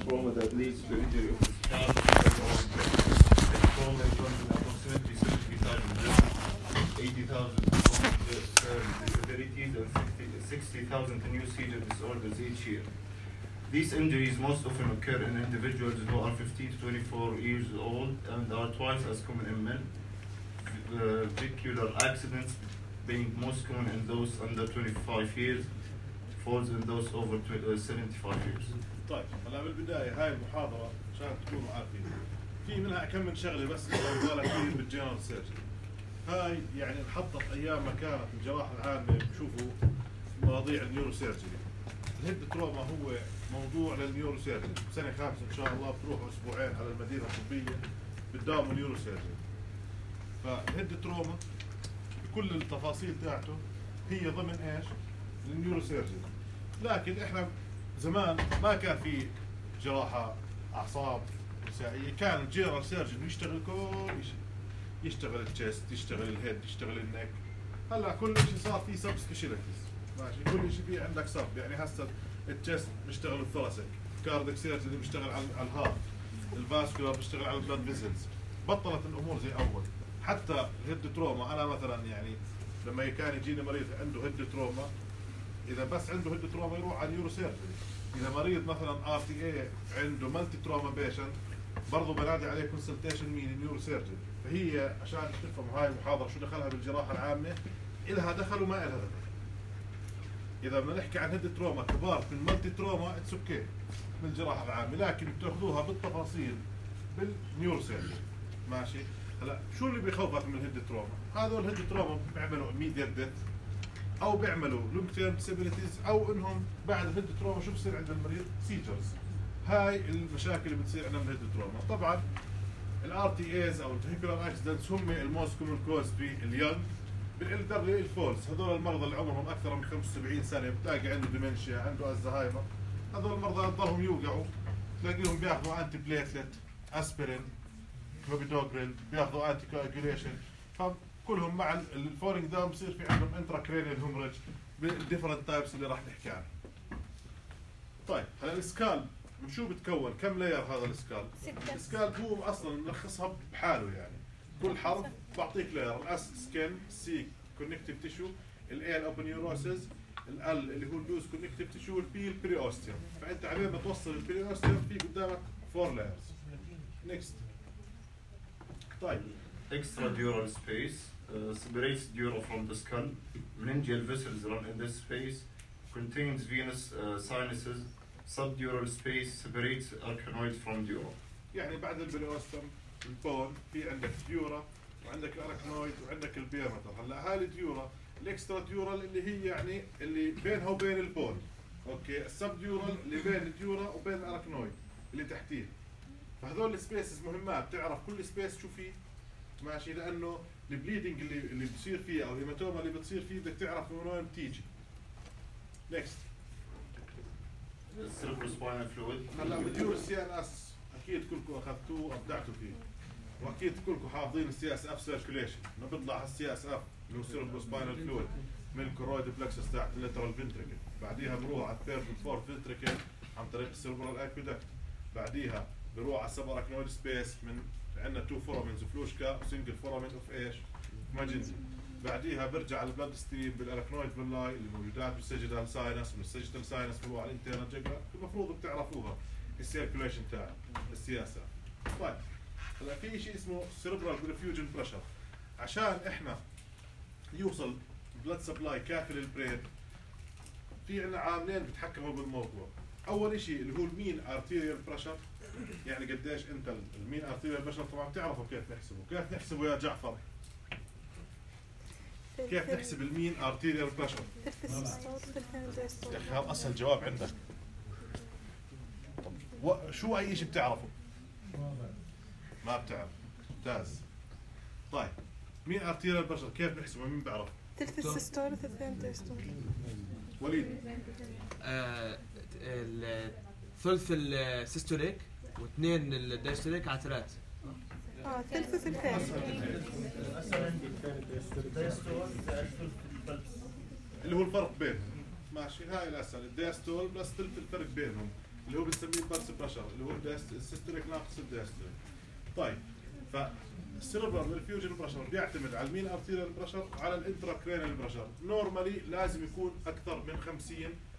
trauma that leads to injury of the scalp. This trauma results in approximately 70,000 deaths, 80,000 severities, and 60,000 new seizure disorders each year. These injuries most often occur in individuals who are 15 to 24 years old and are twice as common in men. Vehicular accidents being most common in those under 25 years, falls in those over 75 years. طيب هلا بالبداية هاي المحاضرة عشان تكونوا عارفين في منها كم من شغلة بس قالها كثير بالجنرال سيرجري. هاي يعني انحطت أيام ما كانت الجراحة العامة بشوفوا مواضيع النيورو سيرجري. الهيد تروما هو موضوع للنيورو سيرجري، سنة 5 إن شاء الله بتروحوا أسبوعين على المدينة الطبية بتداوموا نيورو سيرجري. فالهيد تروما بكل التفاصيل تاعته هي ضمن ايش؟ النيورو سيرجري. لكن احنا زمان ما كان في جراحة أعصاب نسائية، كان الجنرال سيرجن يشتغل كل شيء، يشتغل التشست، يشتغل الهيد، يشتغل النك. هلا كل شيء صار في سب سبيشاليتيز، ماشي، كل شيء في عندك سب، يعني هسه التشست بيشتغل الثوراسيك، كارديك سيرجن بيشتغل على الهارت، الفاسكولار بيشتغل على البلاد فيزلز. بطلت الأمور زي أول. حتى الهيد تروما أنا مثلا يعني لما كان يجيني مريض عنده هيد تروما، إذا بس عنده هيد تروما يروح على نيورو سيرجري. إذا مريض مثلا RTA عنده مالتي تروما بيشنت برضه بنادي عليه كونسلتيشن مين؟ نيورو سيرجري. فهي عشان تفهموا هاي المحاضرة شو دخلها بالجراحة العامة، إلها دخل وما إلها دخل. إذا بدنا نحكي عن هيد تروما كبار من مالتي تروما اتس اوكي من الجراحة العامة، لكن بتاخذوها بالتفاصيل بالنيورو سيرجري. ماشي؟ هلا شو اللي بيخوفك من الهيد تروما؟ هذول الهيد تروما بيعملوا immediate death او بيعملوا لونج تيرم ديسابيلتيز، او انهم بعد الهيد تروما شو بصير عند المريض؟ سيجرز. هاي المشاكل اللي بتصير عندنا من الهيد تروما. طبعا الار تي ايز او الفيهيكولار اكسيدنتس هم الموست كومن كوز في اليونج، بالالدرلي الفولز، هذول المرضى اللي عمرهم اكثر من 75 سنه بتلاقي عنده ديمنشيا، عنده الزهايمر، هذول المرضى تضلهم يوقعوا، تلاقيهم بياخذوا انتي بليتلت، اسبرين، كلوبيدوغريل، بياخذوا انتي كواجوليشن، فكلهم مع الفولينج داون بصير في عندهم انتراكرينيال هيموريج بالديفرنت تايبس اللي راح نحكي عنها. طيب هلا السكالب من شو بتكون؟ كم لاير هذا السكالب؟ السكالب هو اصلا ملخصها بحاله، يعني كل حرف بعطيك لاير. الاس سكين، السي كونكتيف تيشو، الاي الابونيوروسز، ال اللي هو اللوز كونكتيف تيشو، والبي البريوستيوم. فانت على ما توصل البريوستيوم في قدامك 4 لايرز. نيكست. طيب Extradural space separates dura from the skull. Meningeal vessels run in this space. Contains venous sinuses. Subdural space separates arachnoid from dura. يعني بعد البريوستيوم البون في عندك ديورا وعندك الاركنويد وعندك البيرمتر. هلا هاي الديورا الاكسترا ديورال اللي هي يعني اللي بينها وبين البون، اوكي. السب ديورال اللي بين الديورا وبين الاركنويد اللي تحتيه. فهذول السبيسز مهمات، تعرف كل سبيس شو فيه، ماشي، لانه البليدنج اللي بصير فيه او الهيماتوما اللي بتصير فيه بدك تعرف من وين بتيجي. نيكست. Cerebrospinal fluid. هلا مديول السي ان اس اكيد كلكم اخذتوه وابدعتوا فيه، واكيد كلكم حافظين السي اس اف سيركيوليشن، انه بيطلع السي اس اف اللي هو سيربروسباينال فلويد من الكرويد بلكسس تحت الليترال فنتريكل، بعديها بروح على الثيرد والفورث فنتريكل عن طريق السيربرال اكويدكت، بعديها بروح على السب اراكنويد سبيس من عندنا 2 فورامينز فلوشكا وسنجل فورامين اوف ايش؟ ماجنزي. بعديها برجع على البلد ستريم بالاراكنويد فيلاي اللي موجودات بالسجدال ساينس، ومن السجدال ساينس بروح على الانترنال جاكرا، المفروض بتعرفوها السيركيوليشن تاع السياسه. طيب هلا في شيء اسمه سيربرال بريفيوجن بريشر. عشان احنا يوصل بلد سبلاي كافي للبرين في عندنا عاملين بيتحكموا بالموضوع. اول شيء اللي هو المين ارتيريال بريشر، يعني قديش انت المين ارتيريال بريشر طبعا بتعرفوا كيف نحسبه. كيف نحسبه يا جعفر؟ كيف نحسب المين ارتيريال بريشر؟ يا اخي هذا اسهل جواب عندك. طب شو اي شيء بتعرفه؟ ما بتعرف. ممتاز. طيب مين ارتيريال بريشر كيف نحسبه؟ مين بيعرف؟ ثلث السيستول وثلثين دايستول. وليد. ثلث السيستوليك واثنين الدايستوليك على 3. ثلث وثلثين. اللي هو الفرق بينهم. ماشي، هاي الاسهل. الدايستول بس ثلث الفرق بينهم. اللي هو بنسميه البلس بريشر اللي هو السيستوليك ناقص الدايستوليك. طيب فالسيربرال برفيوجن بريشر بيعتمد على المين ارتيريال بريشر وعلى الانتراكرينال بريشر. نورمالي لازم يكون اكثر من 50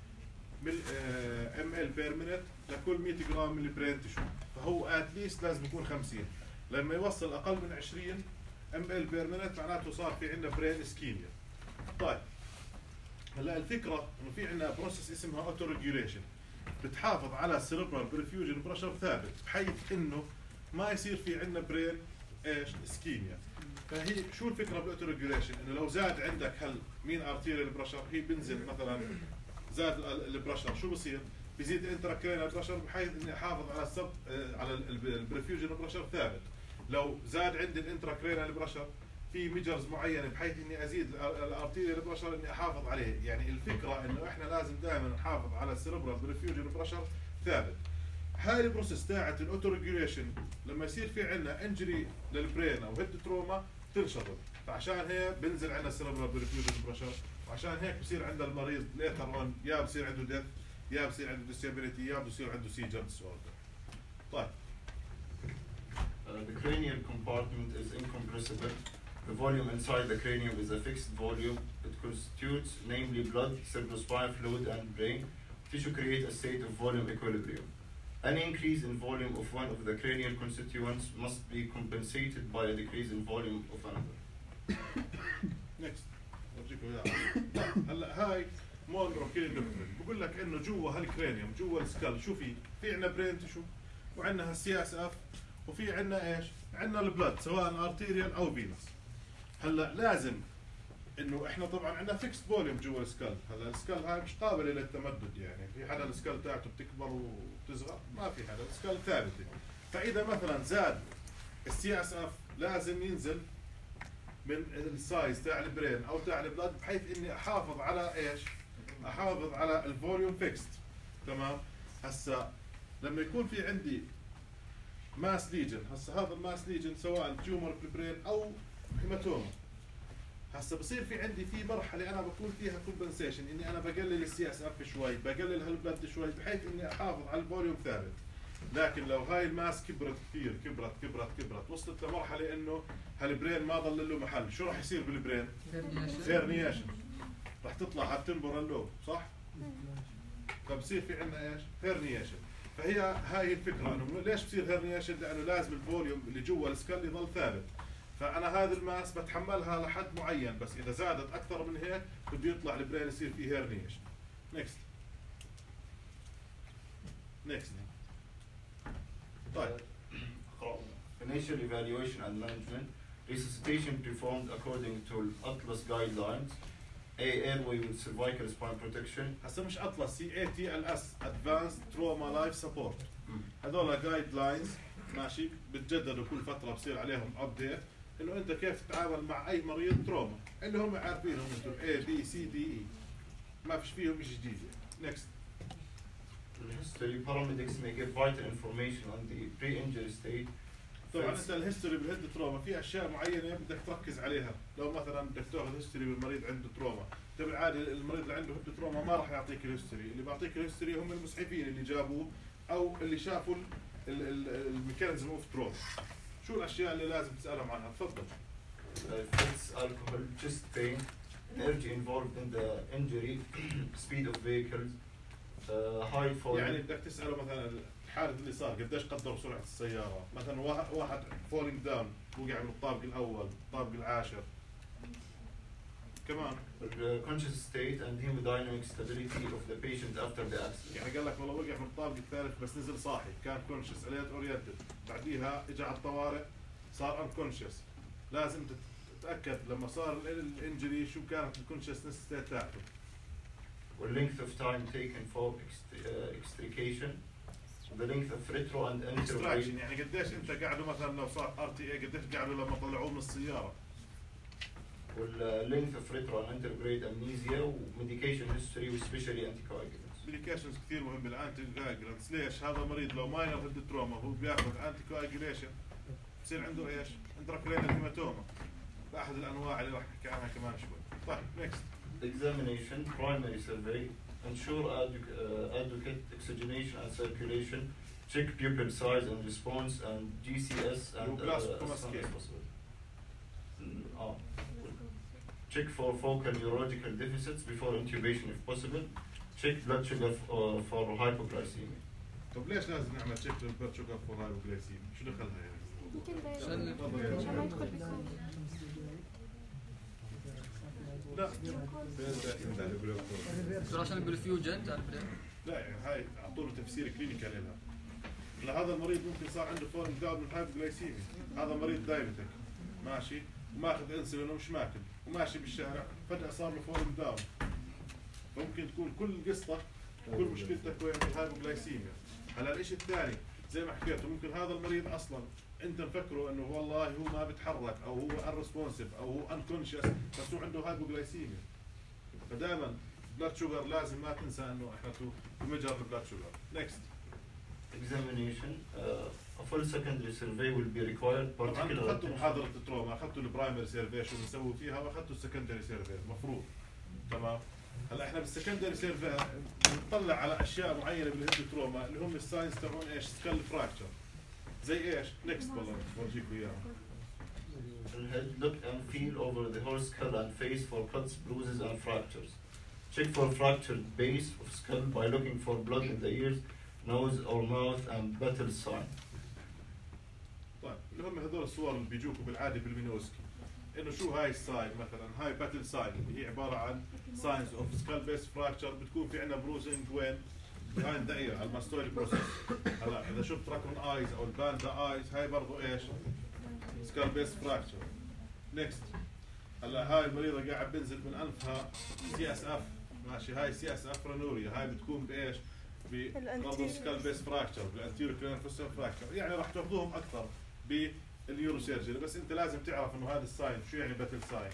ام ال بير مينت لكل 100 جرام من البرين تيشو، فهو اتليست لازم يكون 50. لما يوصل اقل من 20 ام ال بير مينت معناته صار في عندنا برين اسكيميا. طيب هلا الفكره انه في عندنا بروسيس اسمها اوتو ريجوليشن بتحافظ على السيربرال برفيوجن بريشر ثابت بحيث انه ما يصير في عندنا برين ايش اسكيميا. فهي شو الفكره بالاوتو ريجوليشن؟ انه لو زاد عندك مين ارتيريال بريشر هي بنزل مثلا زاد البريشر شو بصير؟ بيزيد الانتراكرينال بريشر بحيث اني احافظ على على البرفيوجن بريشر ثابت. لو زاد عندي الانتراكرينال بريشر في ميجرز معينه بحيث اني ازيد الارتيريال بريشر اني احافظ عليه. يعني الفكره انه احنا لازم دائما نحافظ على السيربرال برفيوجن بريشر ثابت. هاي البروسيس تاعت الاوتو ريجوليشن لما يصير في عندنا انجري للبرين او هيد تروما تنشطب، فعشان هيك بنزل عندنا السيربرال برفيوجن بريشر، وعشان هيك بصير عند المريض ليتر اون يا بصير عنده ديث يا بصير عنده ديسابيليتي يا بصير عنده سيجر ديسوردر. طيب the cranial compartment is incompressible. The volume inside the cranium is a fixed volume. It constitutes namely blood, cerebrospinal fluid and brain. Tissue create a state of volume equilibrium. Any increase in volume of one of the cranial constituents must be compensated by a decrease in volume of another. Next. هلا هاي مونرو كيلينج دكتورين بقول لك انه جوا هالكرانيوم جوا السكال شو في عندنا برين تشو وعندنا هالسي اس اف وفي عندنا ايش؟ عندنا البلد سواء ارتيريال او فينس. هلا لازم انه احنا طبعا عندنا فيكس فوليوم جوا السكال. هلا السكال هاي مش قابله للتمدد، يعني في حدا السكال تاعته بتكبر وبتصغر، ما في حدا السكال ثابته. فاذا مثلا زاد السي اس اف لازم ينزل من السايز تاع البرين او تاع البلد بحيث اني احافظ على ايش؟ احافظ على الفوليوم فيكست. تمام؟ هسا لما يكون في عندي ماس ليجن، هسا هذا الماس ليجن سواء تيومر في البرين او هيماتوما، هسا بصير في عندي في مرحله انا بكون فيها كومبنسيشن اني انا بقلل السي اس اف شوي، بقلل هالبلد شوي بحيث اني احافظ على الفوليوم ثابت. لكن لو هاي الماس كبرت كثير كبرت وصلت لمرحله انه هالبرين ما ضل له محل، شو راح يصير بالبرين؟ هيرنياشن. راح تطلع على التمبورال لوب، صح؟ فبصير في عندنا ايش؟ هيرنياشن. فهي هاي الفكره انه ليش بصير هيرنياشن؟ لانه لازم الفوليوم اللي جوا السكال يضل ثابت. فانا هذه الماس بتحملها لحد معين، بس اذا زادت اكثر من هيك بده يطلع البرين يصير فيه هيرنياشن. نكست. طيب. Initial evaluation and management. Resuscitation performed according to Atlas guidelines. Airway with cervical spine protection. هسه مش اطلس، CATLS Advanced Trauma Life Support. هذول جايد لاينز ماشي بتجددوا كل فتره، بصير عليهم ابديت انه انت كيف تتعامل مع اي مريض تروما اللي هم عارفينهم انتم A B C D E، ما فيش فيهم شيء جديد. نكست. History. Paramedics may give vital information on the pre-injury state. طبعا انت الهيستوري بالهيد تروما في اشياء معينه بدك تركز عليها. لو مثلا بدك تاخذ هيستوري بالمريض عنده تروما، انت بالعاده المريض اللي عنده هيد تروما ما راح يعطيك الهيستوري، اللي بيعطيك الهيستوري هم المسعفين اللي جابوه او اللي شافوا الميكانيزم اوف تروما. شو الاشياء اللي لازم تسالهم عنها؟ تفضل. Fits, alcohol, chest pain, energy involved in the injury, speed of vehicles, height for. يعني بدك تساله مثلا الحادث اللي صار قديش قدر سرعه السياره، مثلا واحد فولينج داون وقع من الطابق الاول الطابق العاشر. كمان conscious state and hemodynamic stability of the patient after the accident. يعني قال لك والله وقع من الطابق الثالث بس نزل صاحي، كان كونشس اليت اورينتد، بعديها اجى على الطوارئ صار انكونشس. لازم تتاكد لما صار الانجري شو كانت الكونشسنس ستيت تاعته. والlength of time taken for extrication, the length of retro and extraction. يعني قديش انت قعدوا مثلا لو صار RTA قديش قعدوا لما طلعوه من السياره. والlength of retro and anterograde amnesia وميديكيشن هيستوري وسبيشالي anticoagulants. ميديكيشنز كثير مهم بالانتيكواجولانتس. ليش؟ هذا مريض لو ماينر هيد تروما هو بياخذ انتيكواجوليشن بصير عنده ايش؟ انتراكرينال هيماتوما، بأحد الانواع اللي راح نحكي عنها كمان شوي. طيب نكست. Examination, primary survey, ensure adequate oxygenation and circulation, check pupil size and response, and GCS and as soon as possible. Check for focal neurological deficits before intubation if possible. Check blood sugar for hypoglycemia. طب ليش لازم نعمل تشيك للبلد شوجر فور هايبوغلايسيميا؟ شو دخلها يعني؟ عشان ما يدخل بكون. لا عشان البرفيوجن تعرف ليه؟ لا يعني هاي اعطوا له تفسير كلينيكال لها. لهذا المريض ممكن صار عنده فورم داون من الهايبوغلايسيميا، هذا مريض دايبتك ماشي وماخذ انسولين ومش ماكل وماشي بالشارع فجأة صار له فورم داون. فممكن تكون كل قصتك كل مشكلتك وين الهايبوغلايسيميا. هلا الشيء الثاني زي ما حكيت ممكن هذا المريض اصلا انت مفكره انه والله هو ما بيتحرك او هو unresponsive او هو unconscious بس هو عنده هايبوغلايسيميا. فدائما بلاد شوجر لازم ما تنسى انه احنا تمجر البلاد شوجر. Next. Examination. A full secondary survey will be required. طبعا Particular اخذتوا محاضرة التروما، اخذتوا البرايمري سيرفي شو بنسوي فيها واخذتوا السكندري سيرفي المفروض. تمام؟ هلا احنا بالسكندري سيرفي بنطلع على اشياء معينة بالهيد تروما اللي هم الساينس تبعون ايش؟ سكال فراكشر. زي ايش؟ نكست والله بورجيكم اياها. head, look and feel over the whole skull and face for cuts, bruises, and fractures. Check for fractured base of skull by looking for blood in the ears, nose or mouth, and battle sign. طيب اللي هم هذول الصور اللي بيجوكوا بالعاده بالمينوسكي انه شو هاي الساين مثلا هاي باتل ساين اللي هي عباره عن ساينز اوف سكال بيس فراكشر بتكون في عندنا بروزنج وين؟ behind the ear على الماستويد بروسيس. هلا اذا شفت راكون ايز او الباندا ايز هاي برضه ايش؟ سكال بيس فراكشر. نكست. هلا هاي المريضه قاعد بنزل من انفها سي اس اف ماشي هاي سي اس اف رانوريا هاي بتكون بايش؟ برضه سكال بيس فراكشر بالانتيرو كرينال فوسيل فراكشر يعني راح تاخذوهم اكثر بالنيورو سيرجري بس انت لازم تعرف انه هذا الساين شو يعني باتل ساين.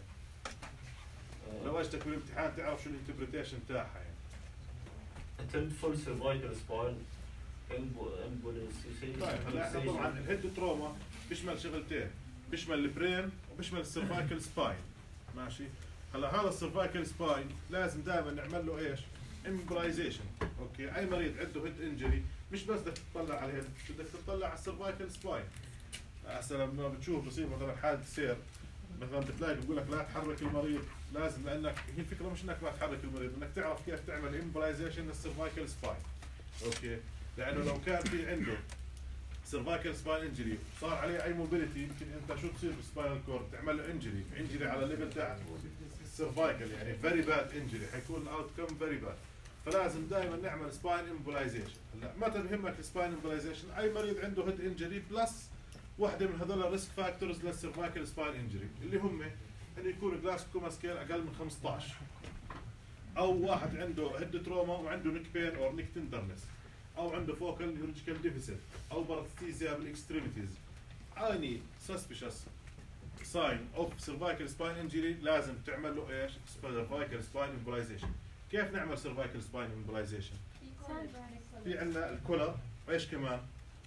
لو اجتك بالامتحان تعرف شو الانتربريتيشن تاعها يعني. Attend full cervical spine embolization. طيب هلا احنا طبعا الهيد تروما بيشمل شغلتين بيشمل البرين وبيشمل السيرفايكل سباين ماشي. هلا هذا السيرفايكل سباين لازم دائما نعمل له ايش؟ امبلايزيشن. اوكي اي مريض عنده هيد انجري مش بس بدك تطلع على الهيد بدك تطلع على السيرفايكل سباين. هسه لما بتشوف بصير مثلا حادث سير مثلا بتلاقي بيقول لك لا تحرك المريض لازم لانك هي الفكره مش انك ما تحرك المريض انك تعرف كيف تعمل امبلايزيشن للسيرفايكل سباين. اوكي لانه لو كان في عنده سيرفايكل سباين انجري صار عليه اي موبيليتي يمكن انت شو تصير بالسباينال كورد تعمل له انجري على الليفل تاع السيرفايكل يعني فيري باد انجري حيكون الاوت كم فيري باد. فلازم دائما نعمل سباين امبلايزيشن. هلا متى بهمك السباين امبلايزيشن؟ اي مريض عنده هيد انجري بلس واحدة من هذول الريسك فاكتورز للسيرفايكل سباين انجري اللي هم انه يكون جلاس كوما سكيل اقل من 15 او واحد عنده هيد تروما وعنده نيك بين او نيك تندرنس او عنده فوكال نيورولوجيكال ديفيسيت او بارستيزيا بالاكستريميتيز. اني سسبيشس ساين اوف سيرفايكل سباين انجري لازم تعمل له ايش؟ سيرفايكل سباين امبلايزيشن. كيف نعمل سيرفايكل سباين امبلايزيشن؟ في عندنا الكولر وايش كمان؟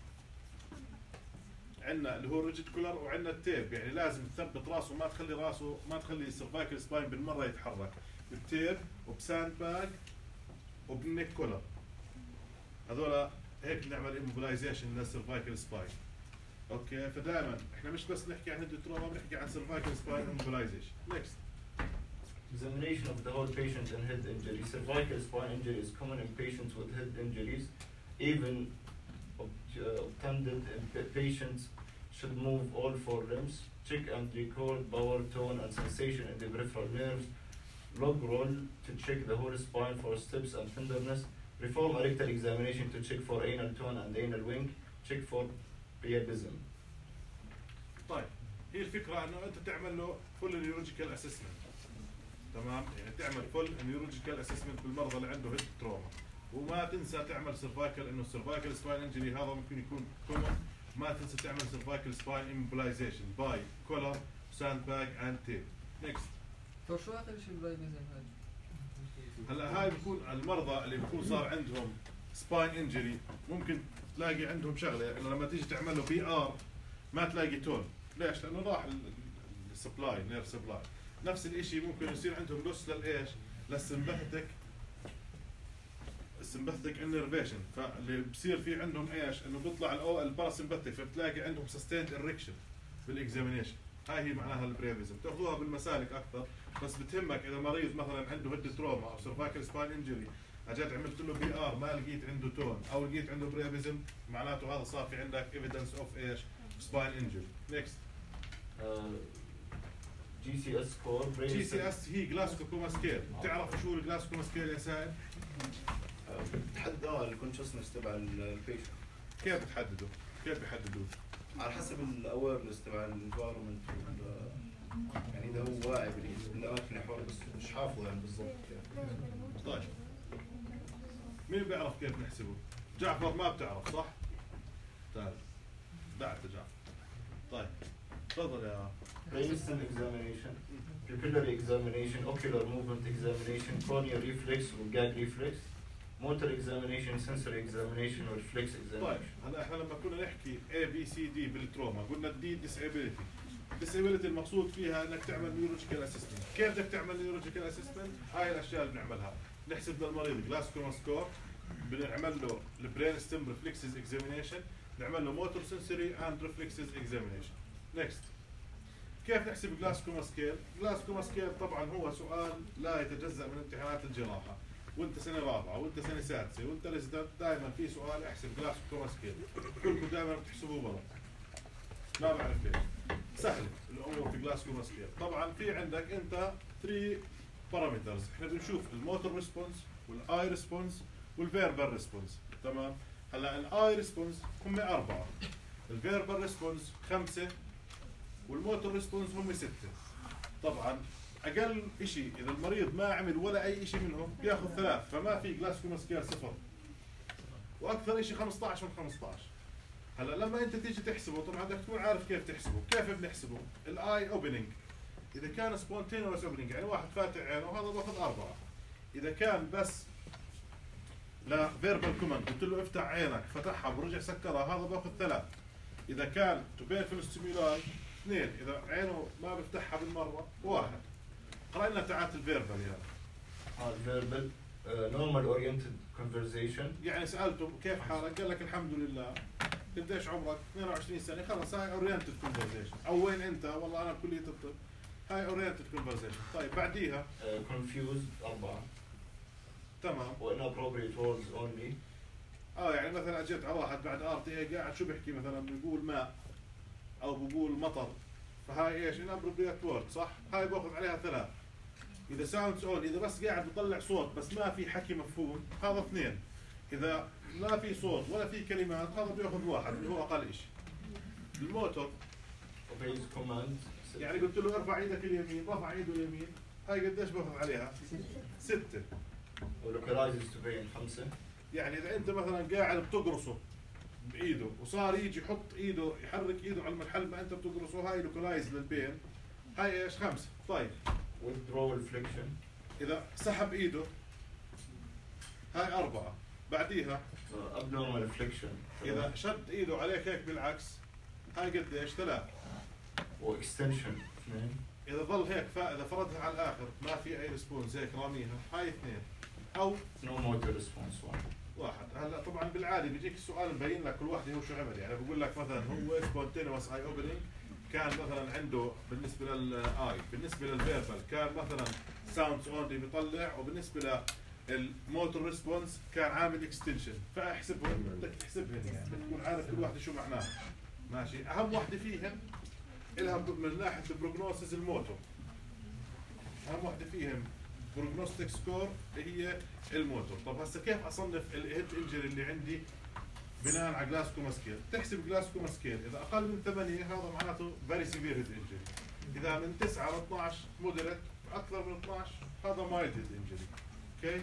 عندنا اللي هو ريجيد كولر وعندنا التيب يعني لازم تثبت راسه ما تخلي السيرفايكل سباين بالمره يتحرك بالتيب وبساند باج وبالنيك كولر. هذول هيك نعمل امبلايزيشن للسيرفايكل سباين. اوكي فدائما احنا مش بس نحكي عن هيد تروما بنحكي عن سيرفايكل سباين امبلايزيشن. نكست. Examination of the whole patient and head injury. Cervical spine injury is common in patients with head injuries. Even obtended patients should move all four limbs. Check and record power, tone, and sensation in the peripheral nerves. Log roll to check the whole spine for steps and tenderness. Perform a rectal examination to check for anal tone and anal wing. Check for priapism. طيب هي الفكره انه انت تعمل له فول نيورولوجيكال اسسمنت. تمام يعني تعمل فول نيورولوجيكال اسسمنت بالمرضى اللي عنده هيد تروما وما تنسى تعمل سيرفايكل انه السيرفايكل سباين انجري هذا ممكن يكون كومن. ما تنسى تعمل سيرفايكل سباين امبلايزيشن باي كولر ساند باج اند تيب. نكست. طيب شو اخر شيء بالبايبيزم هذا؟ هلا هاي بكون المرضى اللي بكون صار عندهم سباين انجري ممكن تلاقي عندهم شغله انه لما تيجي تعمل له بي ار ما تلاقي تون. ليش؟ لانه راح السبلاي نير سبلاي. نفس الشيء ممكن يصير عندهم لوس للايش؟ للسمباثيك السمباثيك انرفيشن، فاللي بصير في عندهم ايش؟ انه بيطلع الباراسمباثيك، فبتلاقي عندهم سستيند اريكشن بالاكزامينيشن. هاي هي معناها البريفيزم، تاخذوها بالمسالك اكثر، بس بتهمك اذا مريض مثلا عنده هيد تروما او سيرفايكال سباين انجري، اجيت عملت له بي ار ما لقيت عنده تون او لقيت عنده بريفيزم، معناته هذا صار في عندك ايفيدنس اوف ايش؟ سباين انجري. نيكست. GCS سكور. GCS هي جلاسكو كوما سكيل. بتعرف شو الجلاسكو كوما سكيل يا سائل؟ بتحدد الكونشسنس تبع البيشنت. كيف بتحددوا؟ كيف بيحددوه؟ على حسب الاويرنس تبع الانفايرمنت، يعني اذا هو واعي بالاماكن اللي حوله بس مش حافظه يعني بالضبط. طيب مين بيعرف كيف نحسبه؟ جعفر ما بتعرف صح؟ تعال بعد جعفر. طيب تفضل يا Brainstem examination, pupillary examination, ocular movement examination, corneal reflex وgag reflex, motor examination, sensory examination reflex طيب examination. هلا احنا لما كنا نحكي ABCD بالتروما قلنا الدي disability. disability المقصود فيها انك تعمل نيورولوجيكال اسسمنت. كيف بدك تعمل نيورولوجيكال اسسمنت؟ هاي الاشياء اللي بنعملها. نحسب للمريض جلاسكوما سكور، بنعمل له البرين ستيم ريفلكسز اكزامينيشن، نعمل له موتور سنسوري اند ريفلكسز اكزامينيشن. نيكست. كيف نحسب جلاسكوما سكيل؟ جلاسكوما سكيل طبعا هو سؤال لا يتجزأ من امتحانات الجراحة، وانت سنة رابعة وانت سنة سادسة وانت ريزيدنت دائما في سؤال احسب جلاسكوما سكيل، كلكم دائما بتحسبوه غلط. ما بعرف ليش. سهل الامور في جلاسكوما سكيل. طبعا في عندك انت 3 بارامترز، احنا بنشوف الموتور ريسبونس والاي ريسبونس والفيربال ريسبونس، تمام؟ هلا الاي ريسبونس هم 4، الفيربال ريسبونس 5 والموتور ريسبونس هم 6. طبعا اقل شيء اذا المريض ما عمل ولا اي شيء منهم بياخذ 3، فما في جلاسكوما سكيل 0. واكثر شيء 15 من 15. هلا لما انت تيجي تحسبه طبعا بدك تكون عارف كيف تحسبه. كيف بنحسبه؟ الاي اوبننج اذا كان سبونتينوس اوبننج يعني واحد فاتح عينه هذا باخذ 4. اذا كان بس لا فيربال كوماند قلت له افتح عينك فتحها ورجع سكرها هذا باخذ 3. اذا كان توبيرفل ستيمولاي 2، اذا عينه ما بفتحها بالمره 1. قرأنا تعات الفيربال يعني. الفيربال normal oriented conversation. يعني سالته كيف حالك؟ قال لك الحمد لله. قديش عمرك؟ 22 سنه. خلص هاي اورينتد كونفرزيشن. او وين انت؟ والله انا بكليه الطب. هاي اورينتد كونفرزيشن. طيب بعديها confused 4. تمام. و inappropriate words only. يعني مثلا اجيت على واحد بعد RTA قاعد شو بيحكي مثلا بيقول ماء او بيقول مطر، فهاي ايش؟ inappropriate word صح؟ هاي باخذ عليها 3. اذا sounds on اذا بس قاعد بيطلع صوت بس ما في حكي مفهوم هذا 2. اذا ما في صوت ولا في كلمات هذا بياخذ 1 اللي هو اقل شيء. الموتور obeys commands. يعني قلت له ارفع ايدك اليمين، رفع ايده اليمين، هاي قديش باخذ عليها؟ 6. ولوكلايزز تو بين 5. يعني اذا انت مثلا قاعد بتقرصه بايده وصار يجي يحط ايده يحرك ايده على المحل ما انت بتقرصه هاي لوكلايز للبين، هاي ايش؟ 5. طيب withdrawal flexion. اذا سحب ايده هاي 4. بعديها abnormal flexion. اذا شد ايده عليك هيك بالعكس هاي قديش؟ 3. واكستنشن 2. اذا ظل هيك اذا فردها على الاخر ما في اي ريسبونس هيك راميها هاي 2. او no motor response 1. هلا طبعا بالعادي بيجيك السؤال مبين لك كل واحد هو شو عمل، يعني بقول لك مثلا هو سبونتينوس اي اوبننج كان مثلا عنده بالنسبه للاي، بالنسبه للفيربال كان مثلا ساوندز اونلي بيطلع، وبالنسبه للموتور ريسبونس كان عامل اكستنشن، فاحسبهم بدك تحسبهم يعني بدك تكون عارف كل واحده شو معناها. ماشي. اهم وحده فيهم لها من ناحيه البروجنوسيس الموتور، اهم وحده فيهم بروجنوستيك سكور هي الموتور. طب هسه كيف اصنف الهيد انجري اللي عندي بناء على جلاسكوما سكيل؟ تحسب جلاسكوما سكيل اذا اقل من 8 هذا معناته فيري سيفير هيد انجري، اذا من 9 ل 12 مودريت، اكثر من 12 هذا مايلد هيد انجري. اوكي.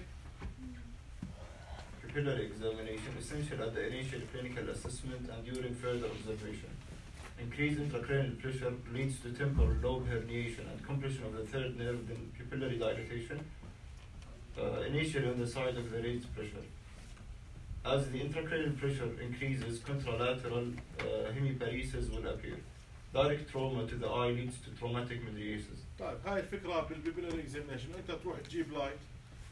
pupillary examination essential at the initial clinical assessment and during further observation. Increased intracranial pressure leads to temporal lobe herniation and compression of the third nerve, then pupillary dilatation, initially on the side of the raised pressure. As the intracranial pressure increases, contralateral hemiparesis will appear. Direct trauma to the eye leads to traumatic mediasis. طيب هاي الفكره بالبيبيلاري اكزامينشن، انت تروح تجيب لايت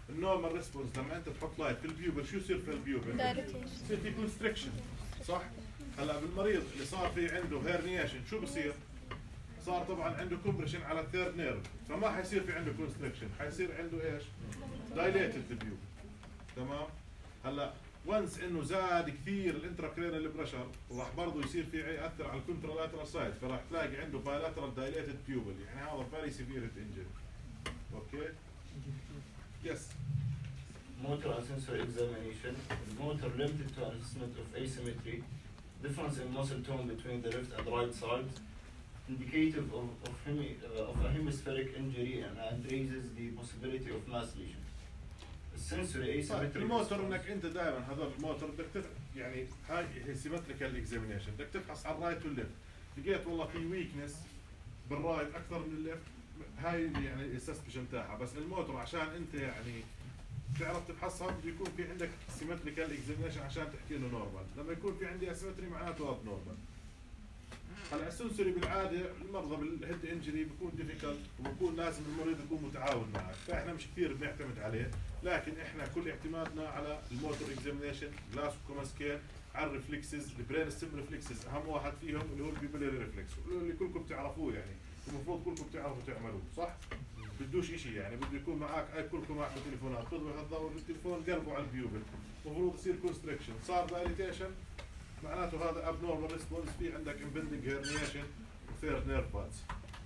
النورمال ريسبونس لما انت تحط لايت في البيوبل شو يصير في البيوبل؟ Dilatation. يصير في كونستريكشن صح؟ هلا بالمريض اللي صار في عنده هيرنيشن شو بصير؟ صار طبعا عنده كومبريشن على الثيرد نيرف، فما حيصير في عنده كونستريكشن، حيصير عنده ايش؟ دايليتد البيوبل. تمام؟ هلا وانس انه زاد كثير الانتراكرينال بريشر وراح برضه يصير في ياثر على الكونترالاترال سايد، فراح تلاقي عنده بايلاترال دايليتد بيوبل، يعني هذا فيري سيفير انجري. اوكي؟ يس. Motor and sensory examination. The motor limited to an assessment of asymmetry, difference in muscle tone between the left and right sides, indicative of a hemispheric injury and raises the possibility of mass lesion. Sensory طيب asymmetric. الموتور انك انت دائما هذول الموتور بدك يعني هاي هي سيمتريكال اكزامينيشن، بدك تفحص على الرايت والليفت، لقيت والله في ويكنس بالرايت اكثر من الليفت، هاي يعني السسبشن تاعها، بس الموتور عشان انت يعني تعرف تفحصها بده يكون في عندك سيمتريكال اكزامينيشن عشان تحكي له نورمال، لما يكون في عندي اسيمتري معناته هذا نورمال. هلا السنسوري بالعاده المرضى بالهيد انجري بيكون ديفيكلت وبكون لازم المريض يكون متعاون معك، فاحنا مش كثير بنعتمد عليه، لكن احنا كل اعتمادنا على الموتور اكزامينيشن، جلاس كوما سكيل، على الريفلكسز، البرين ستيم ريفلكسز، اهم واحد فيهم اللي هو البيبلري ريفلكس، اللي كلكم تعرفوه يعني، المفروض كلكم تعرفوا تعملوه، صح؟ بدوش شيء يعني، بده يكون معك كلكم معكم تليفونات، تضوي هالضوء التليفون قلبوا على البيوبل، المفروض يصير كونستريكشن، صار دايليتيشن معناته هذا abnormal response، في عندك impending herniation وثيرد نيرف بادز.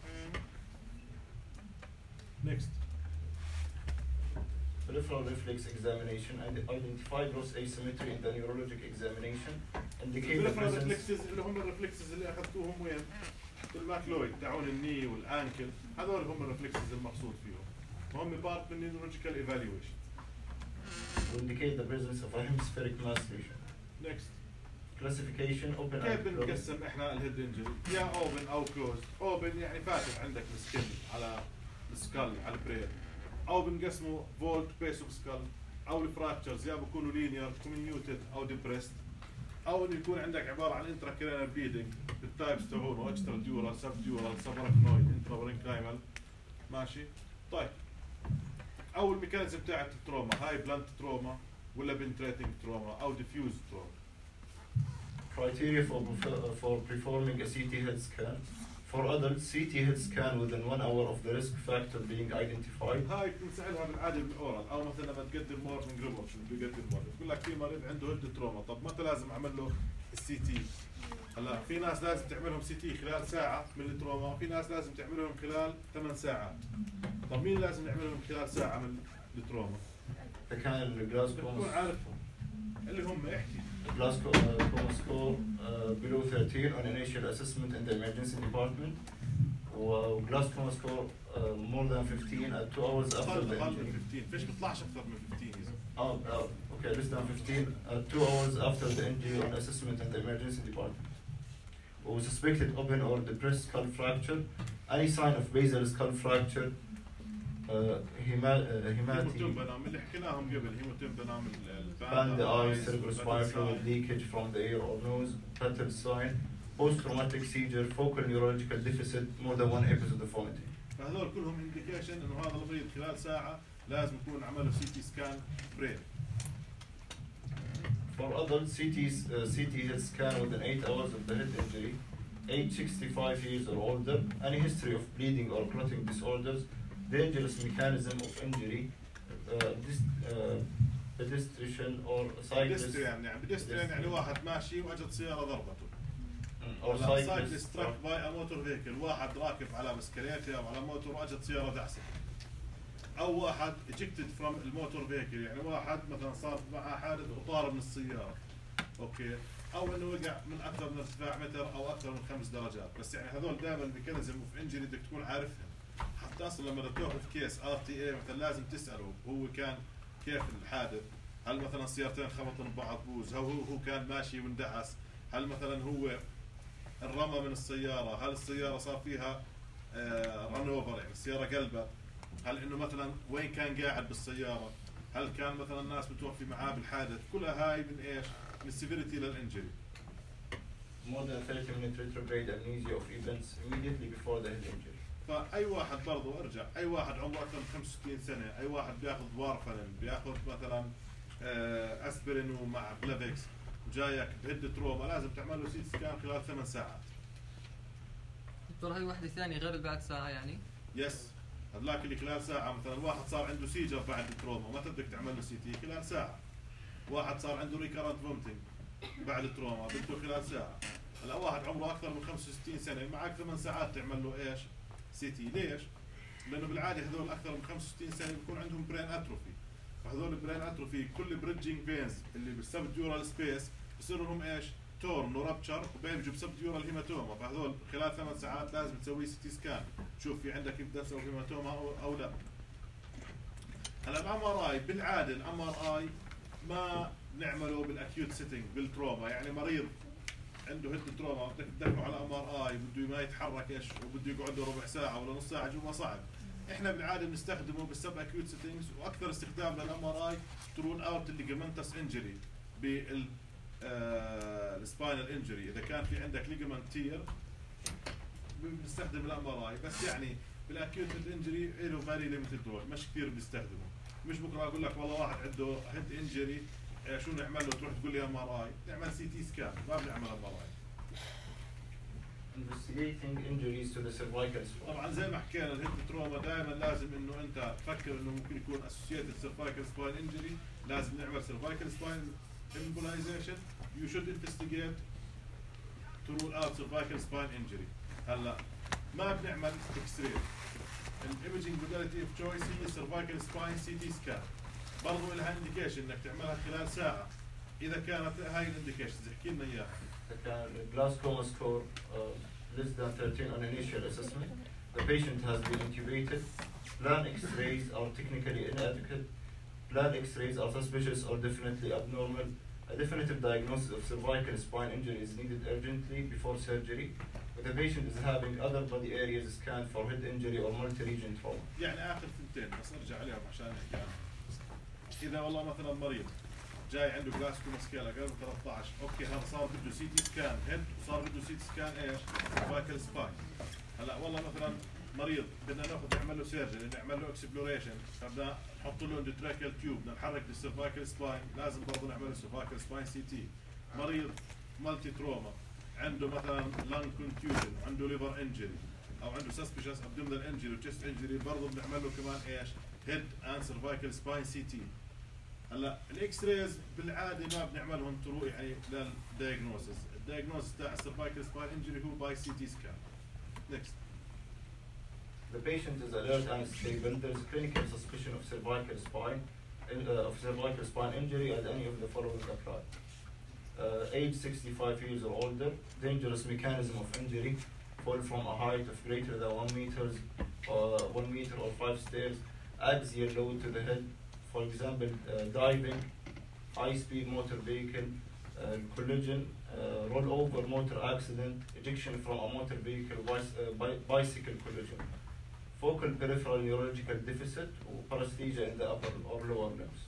Next. Peripheral reflex examination and identify gross asymmetry in the neurologic examination. Indicate the البريفرال presence. ريفلكسز اللي هم الريفلكسز اللي اخذتوهم وين؟ بالماكلويد تاعون الني والانكل، هذول هم الريفلكسز المقصود فيهم. هم بارت من neurological evaluation. Indicate the presence of a hemispheric mass lesion. Next. Classification open كيف and closed. بنقسم احنا الهيد انجري؟ يا اوبن او كلوز، اوبن يعني فاتح عندك السكن على السكال على البرين، او بنقسمه فولت بيس اوف سكال، او الفراكتشرز يا بكونوا لينير كومينيوتد او ديبريست، او انه يكون عندك عباره عن انتراكرينال بليدنج بالتايبس تبعونه اكسترا ديورال سب ديورال سبراكنويد انترابرينكايمال. ماشي؟ طيب او الميكانيزم تاعت التروما، هاي بلانت تروما ولا بنتريتنج تروما او ديفيوز تروما. Criteria for performing a CT head scan. For adults, CT head scan within 1 hour of the risk factor being identified. هاي بنسألها بالعاده بالاورال، او مثلا لما تقدم مورنينج ريبورت شو بده يقدم مورنينج، بقول لك في مريض عنده هيد تروما، طب متى لازم اعمل له السي تي؟ هلا في ناس لازم تعملهم سي تي خلال ساعه من التروما، في ناس لازم تعملهم خلال 8 ساعات. طب مين لازم نعملهم خلال ساعه من التروما؟ فكان الجلاس تكون عارفهم اللي هم احكي. coma score below 13 on initial assessment in the emergency department. Glass coma score more than 15 at 2 hours after the اقل injury. من 15، فيش بيطلعش اكثر من 15 اذا. Okay, less than 15 at 2 hours after the injury on assessment in the emergency department. Or suspected open or depressed skull fracture. Any sign of basal skull fracture. Hematity. هيموتيمبانام اللي حكيناهم قبل، هيموتيمبانام Band the eye, cerebrospinal fluid leakage from the ear or nose, Patel sign, post-traumatic seizure, focal neurological deficit, more than 1 episode of vomiting. فهذول كلهم انديكيشن انه هذا المريض خلال ساعه لازم يكون عمله سي تي سكان برين. For adults, CT head scan within 8 hours of the head injury, age 65 years or older, any history of bleeding or clotting disorders, dangerous mechanism of injury, pedestrian or cyclist. pedestrian يعني واحد ماشي واجت سياره ضربته. or cyclist cyclist. struck by a motor vehicle، واحد راكب على مسكليته او على موتور واجت سياره دعسه. او واحد ejected from الموتور فيكل، يعني واحد مثلا صار معه حادث وطار من السياره. اوكي، او انه وقع من اكثر من ارتفاع متر او اكثر من 5 درجات، بس يعني هذول دائما ميكانيزم اوف انجري بدك تكون عارفهم. حتى اصلا لما بدك تاخذ كيس ار تي اي مثلا لازم تساله هو كان كيف الحادث، هل مثلا سيارتين خبطوا ببعض بوز، هو كان ماشي واندعس، هل مثلا هو الرمى من السياره، هل السياره صار فيها رن اوفر يعني السياره قلبت، هل انه مثلا وين كان قاعد بالسياره، هل كان مثلا الناس متوفي معاه بالحادث، كلها هاي من ايش؟ من السيفيريتي للانجري. More than 30-minute retrograde amnesia of events immediately before the head injury. فاي واحد برضه ارجع، اي واحد عمره اكثر من 65 سنه، اي واحد بياخذ وارفرين، بياخذ مثلا اسبرين ومع بلافكس وجايك بهد تروما، لازم تعمل له سي تي سكان خلال 8 ساعات. دكتور هاي وحده ثانيه غير بعد ساعه يعني؟ يس، هذاك اللي خلال ساعه، مثلا واحد صار عنده سيجر بعد التروما ما بدك تعمل له سي تي خلال ساعه. واحد صار عنده ريكارنت فومتنج بعد التروما بده خلال ساعه. هلا واحد عمره اكثر من 65 سنه معك 8 ساعات تعمل له ايش؟ سي تي. ليش؟ لانه بالعاده هذول اكثر من 65 سنه بيكون عندهم برين اتروفي، فهذول البرين اتروفي كل بريدجينج فينز اللي بالسبديورال سبيس بصير لهم ايش؟ تورن ورابتشر وبينجوا بسبديورال هيماتوما، فهذول خلال 8 ساعات لازم تسوي سي تي سكان تشوف في عندك ايفيدنس او هيماتوما او لا. هلا الام ار اي بالعاده الام ار اي ما نعمله بالاكيوت سيتنج بالتروما، يعني مريض عنده هيد تروما بدك تدخله على ام ار اي بده ما يتحرك ايش وبده يقعد له ربع ساعه ولا نص ساعه جوا صعب. احنا بالعاده بنستخدمه بالسب اكيوت سيتنجز، واكثر استخدام للام ار اي ترول اوت الليجمنتس انجري بال السباينال انجري. اذا كان في عندك ليجمنت تير بنستخدم الام ار اي، بس يعني بالاكيوت هيد انجري له فيري ليمتد رول، مش كثير بنستخدمه. مش بكره اقول لك والله واحد عنده هيد انجري شو نعمل له تروح تقول لي ام ار اي، نعمل سي تي سكان، ما بنعمل ام ار اي. Investigating injuries to the cervical spine. طبعا زي ما حكينا الهيد تروما دائما لازم انه انت تفكر انه ممكن يكون اسوشيتد سيرفايكال سباين انجري، لازم نعمل سيرفايكال سباين embolization. You should investigate to rule out cervical spine injury. هلا ما بنعمل اكس راي. الايمجنج موداليتي اوف تشويس هي cervical spine سي تي سكان. برضه لها انديكيشن انك تعملها خلال ساعه. اذا كانت هاي الانديكيشنز احكي لنا اياها. Glasgow score less than 13 on initial assessment. The patient has been intubated. Plan X-rays are technically inadequate. Plan X-rays are suspicious or definitely abnormal. A definitive diagnosis of cervical spine injury is needed urgently before surgery. If the patient is having other body areas scanned for head injury or multi-region trauma. يعني اخر ثنتين بس ارجع عليهم عشان نحكي عنهم. اذا والله مثلا مريض جاي عنده جلاسكو مسكيلا قبل 13، اوكي هذا صار بده سي تي سكان هيد وصار بده سي تي سكان ايش؟ سيرفايكال سباين. هلا والله مثلا مريض بدنا ناخذ نعمل له سيرجري، نعمل له اكسبلوريشن، بدنا نحط له اندوتراكيال تيوب، بدنا نحرك السيرفايكال سباين، لازم برضه نعمل له سيرفايكال سباين سي تي. مريض مالتي تروما عنده مثلا لانج كونتيوجن، عنده ليفر انجري او عنده سسبشس ابدومينال انجري وتشست انجري، برضه بنعمل له كمان ايش؟ هيد اند سيرفايكال سباين سي تي. هلا الاكس رايز بالعاده ما بنعملهم طرق يعني للدايجنوسيس، الدايجنوسيس تاع السيرفايكال سباين انجري هو باي سي تي سكان. نكست. The patient is alert and stable. There is clinical suspicion of cervical spine injury and any of the following apply. Age 65 years or older. Dangerous mechanism of injury. Fall from a height of greater than 1 meter or 5 stairs. Axial load to the head. For example, diving, high-speed motor vehicle, collision, rollover motor accident, ejection from a motor vehicle, bicycle collision. Focal peripheral neurological deficit or paresthesia in the upper or lower limbs.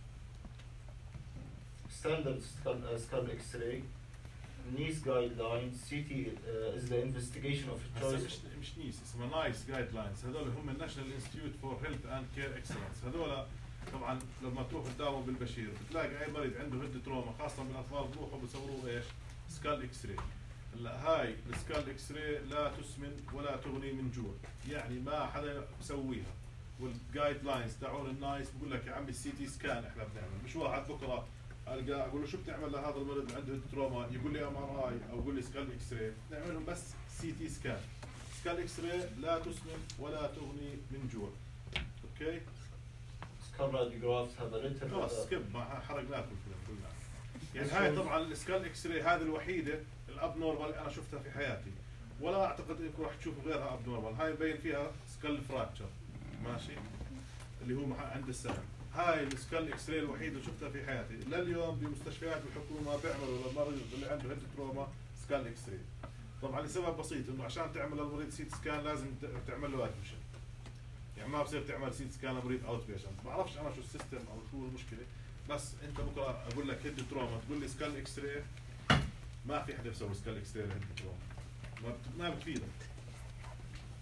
Standard skull X-ray, NICE guidelines. CT is the investigation of choice. مش نيس، اسمها نايس جايد لاينز، هذول هم الناشونال انستيتيوت فور هيلث اند كير اكسلنس. هذول طبعا لما تروح تداوم بالبشير بتلاقي اي مريض عنده هيد تروما خاصه بالاطفال بروحوا بصوروه ايش؟ سكال اكس راي. هلا هاي السكال اكس راي لا تسمن ولا تغني من جوع، يعني ما حدا بسويها. والجايد لاينز تاعون النايس بقول لك يا عمي السي تي سكان احنا بنعمل، مش واحد بكره القى اقول له شو بتعمل لهذا المريض اللي عنده هيد تروما يقول لي ام ار اي او يقول لي سكال اكس راي، نعملهم بس سي تي سكان. سكال اكس راي لا تسمن ولا تغني من جوع. اوكي؟ Skull radiographs have a little. خلاص سكيب ما حرقناكم كلنا. يعني هاي طبعا السكال اكس راي هذه الوحيده الاب نورمال انا شفتها في حياتي، ولا اعتقد انكم راح تشوفوا غيرها اب نورمال. هاي مبين فيها سكال فراكتشر ماشي اللي هو عند السهم. هاي السكال اكس راي الوحيده اللي شفتها في حياتي. لليوم بمستشفيات الحكومه بيعملوا للمريض اللي عنده هيد تروما سكال اكس راي. طبعا لسبب بسيط انه عشان تعمل للمريض سيت سكان لازم تعمل له ادمشن. يعني ما بصير تعمل سيت سكان لمريض اوت بيشنت، ما بعرفش انا شو السيستم او شو المشكله، بس انت بكره اقول لك هيد تروما تقول لي سكال اكس راي، ما في حدا بيسوي سكال اكس راي لهيد تروما، ما بتفيدك.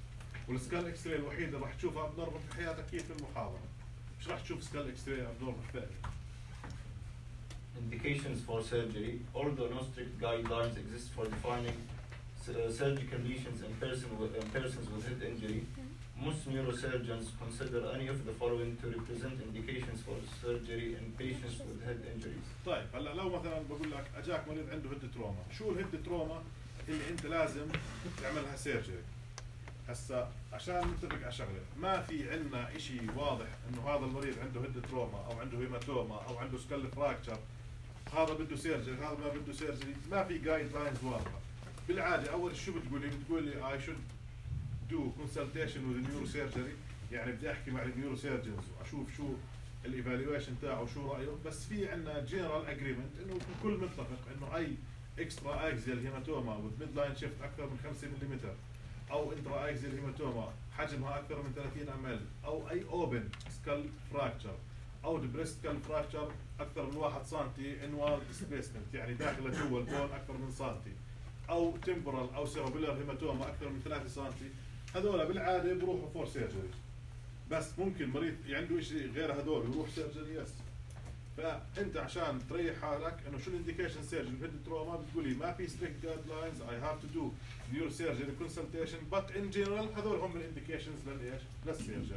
والسكال اكس راي الوحيده اللي راح تشوفها ابنورمال في حياتك هي في المحاضره، مش راح تشوف سكال اكس راي ابنورمال ثاني. Indications for surgery. Although no strict guidelines exist for defining surgical lesions in persons with head injury, most neurosurgeons consider any of the following to represent indications for surgery in patients with head injuries. طيب هلا لو مثلا بقول لك اجاك مريض عنده هيد تروما، شو الهيد تروما اللي انت لازم تعملها سيرجري؟ هسا عشان نتفق على شغله، ما في عندنا شيء واضح انه هذا المريض عنده هيد تروما او عنده هيماتوما او عنده سكال فراكشر، هذا بده سيرجري هذا ما بده سيرجري، ما في جايد لاينز واضحه. بالعاده اول شو بتقولي؟ بتقولي اي شود دو كونسلتيشن وذ نيورو سيرجري، يعني بدي احكي مع النيورو سيرجنز واشوف شو الايفالويشن تاعه وشو رايه، بس في عندنا جنرال اجريمنت انه الكل متفق انه اي اكسترا اكزيال هيماتوما وذ ميد لاين شيفت اكثر من 5 ملم او انترا اكزيال هيماتوما حجمها اكثر من 30 ام ال، او اي اوبن سكال فراكشر او دبريست سكال فراكشر اكثر من 1 سم انوال ديسبيسمنت، يعني داخله جوا البون اكثر من سنتي، او تمبرال او سيروبيلر هيماتوما اكثر من 3 سم، هذول بالعاده بروحوا فور سيرجري. بس ممكن مريض عنده شيء غير هذول يروح سيرجري يس. فانت عشان تريح حالك انه شو الانديكيشن سيرجري هيد تروما، بتقولي ما في ستريكت جايد لاينز، اي هاف تو دو نيورو سيرجري كونسلتيشن، بت ان جنرال هذول هم الانديكيشنز للايش؟ للسيرجري.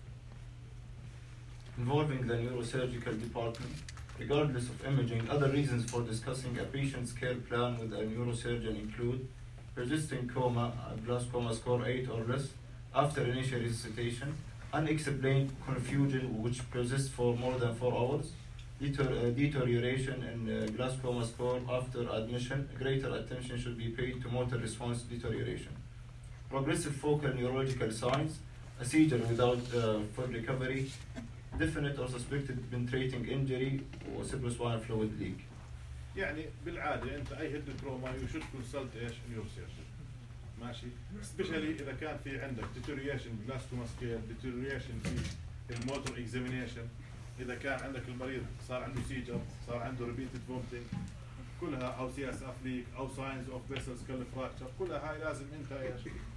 Involving the neurosurgical department, regardless of imaging, other reasons for discussing a patient's care plan with a neurosurgeon include persistent coma, a glass coma score 8 or less, after initial resuscitation, unexplained confusion which persists for more than 4 hours, deterioration in glass coma score after admission. Greater attention should be paid to motor response deterioration. Progressive focal neurological signs, a seizure without full recovery, definite or suspected penetrating injury or cerebrospinal fluid leak. يعني بالعاده انت اي هيد تروما يو شود كونسلت ايش؟ نيورو سيرجن. ماشي؟ سبيشالي اذا كان في عندك deterioration جلاس كوما سكيل، deterioration في الموتور اكزامينيشن، اذا كان عندك المريض صار عنده سيجر، صار عنده ريبيتد فومتنج، كلها او سي اس اف ليك او ساينز اوف بيسل سكال فراكشر، كلها هاي لازم انت ايش؟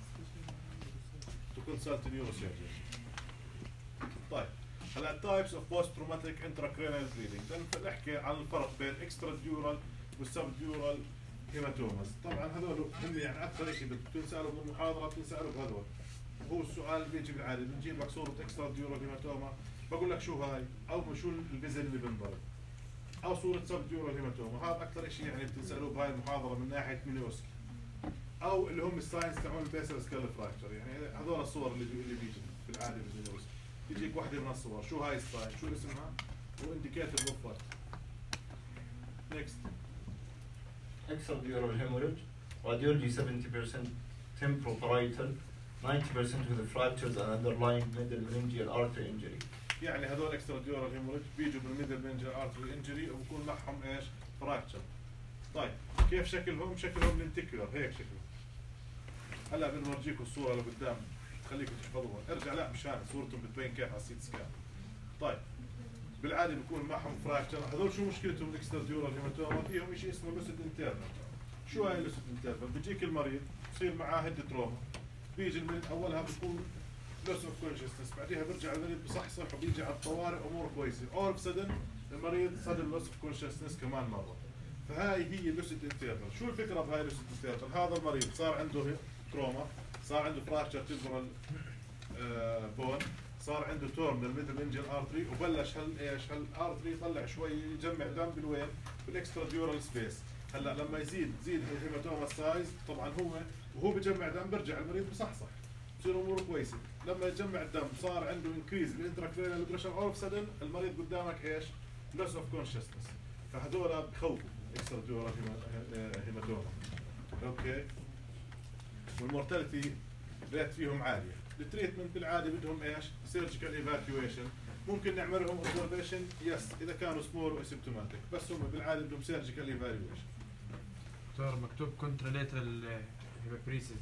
تو كونسلت نيورو سيرجن. طيب هلا تايبس اوف بوست تروماتيك انتراكرينال بليدنج، نحكي عن الفرق بين اكسترا ديورال والسب ديورال هيماتوماز. طبعا هذول هم يعني اكثر شيء بتنسالوا بالمحاضره بتنسالوا بهذول. هو السؤال بيجي بالعاده بنجيب لك صوره اكسترا ديورال هيماتوما، بقول لك شو هاي او شو الفيزل اللي بنضرب، او صوره سب ديورال هيماتوما، هذا اكثر شيء يعني بتنسالوه بهاي المحاضره من ناحيه ميلوسكي، او اللي هم الساينس تبعون البيسل سكال فراكشر، يعني هذول الصور اللي بيجي بالعاده بالميلوسكي. يجيك واحدة من الصور، شو هاي الساين؟ شو اسمها؟ وانديكيتور اوف وات؟ نيكست. Extradural hemorrhage, radiology 70% temporoparietal, 90% with fractures and underlying middle meningeal artery injury. يعني هذول اكسترا ديورال هيموريج بيجوا بالميدل منجل ارتري انجري وبكون معهم ايش؟ فراكشر. طيب كيف شكلهم؟ شكلهم لنتيكولر، هيك شكلهم. هلا بنورجيكم الصورة لقدام خليكم تحفظوها، ارجع لا مشان صورتهم بتبين كيف على السيت سكان. طيب بالعاده بيكون معهم فراكشر، هذول شو مشكلتهم الاكسترا ديورال هيماتوما؟ فيهم شيء اسمه لوسيد انترنال. شو هاي اللوسيد انترنال؟ بيجيك المريض بصير معاه هيد تروما، بيجي المريض اولها بيكون لوس اوف كونشسنس، بعديها بيرجع المريض بصحصح وبيجي على الطوارئ اموره كويسه، اول اوف سدن المريض صدم لوس اوف كونشسنس كمان مره. فهاي هي لوسيد انترنال. شو الفكره بهاي لوسيد انترنال؟ هذا المريض صار عنده تروما، صار عنده فراكشر تمبرال بون، صار عنده تورم للميدل انجل ارتري، وبلش هالارتري يطلع شوي يجمع دم بالوين؟ بالاكسترا ديورال سبيس. هلا لما يزيد الهيماتوما سايز، طبعا وهو بجمع دم برجع المريض بصحصح، بصير اموره كويسه. لما يجمع الدم صار عنده انكريز بالانتراكرينال بريشر، اول اوف سدن المريض قدامك ايش؟ لوس اوف كونشسنس. فهذول بخوفوا اكسترا ديورال هيماتوما. اوكي. والمورتاليتي ريت فيهم عاليه. التريتمنت بالعاده بدهم ايش؟ سيرجيكال ايفاكيويشن، ممكن نعمل لهم اوبزرفيشن يس اذا كانوا سمول واسيمتوماتيك، بس هم بالعاده بدهم سيرجيكال ايفاكيويشن. دكتور مكتوب كونتراليترال هيمابريسيس،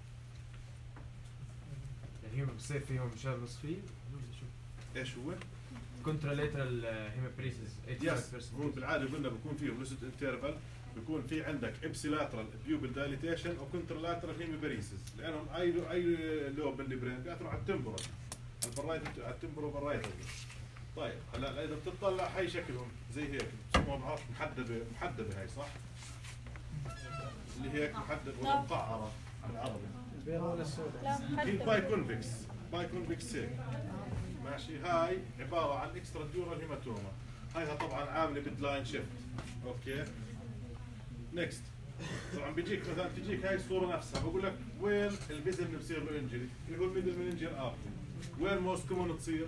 يعني هم بصير فيهم شهر نصفي ولا شو؟ ايش هو؟ كونتراليترال هيمابريسيس يس هو بالعاده قلنا بكون فيهم لوسيد انترفال بيكون في عندك ابسيلاترال بيوبل دايليتيشن او كونترلاترال هيميبريسيس، لانهم اي لوب من البرين بياثروا على التمبرال، على التمبرال برايتال. طيب هلا اذا بتطلع هي شكلهم زي هيك، بسموها بعرف محدبه هاي صح؟ اللي هيك محدبه ولا مقعره بالعربي. البيضاء ولا السوداء؟ هي باي كونفكس هيك. ماشي. هاي عباره عن اكسترا ديورال هيماتوما، هايها طبعا عامله بدلاين شيفت. اوكي نكست. طبعا بيجيك مثلا تجيك هاي الصوره نفسها، بقول لك وين البزل اللي بصير له انجري اللي هو الميدل مننجل ارتري، وين موست كومون تصير؟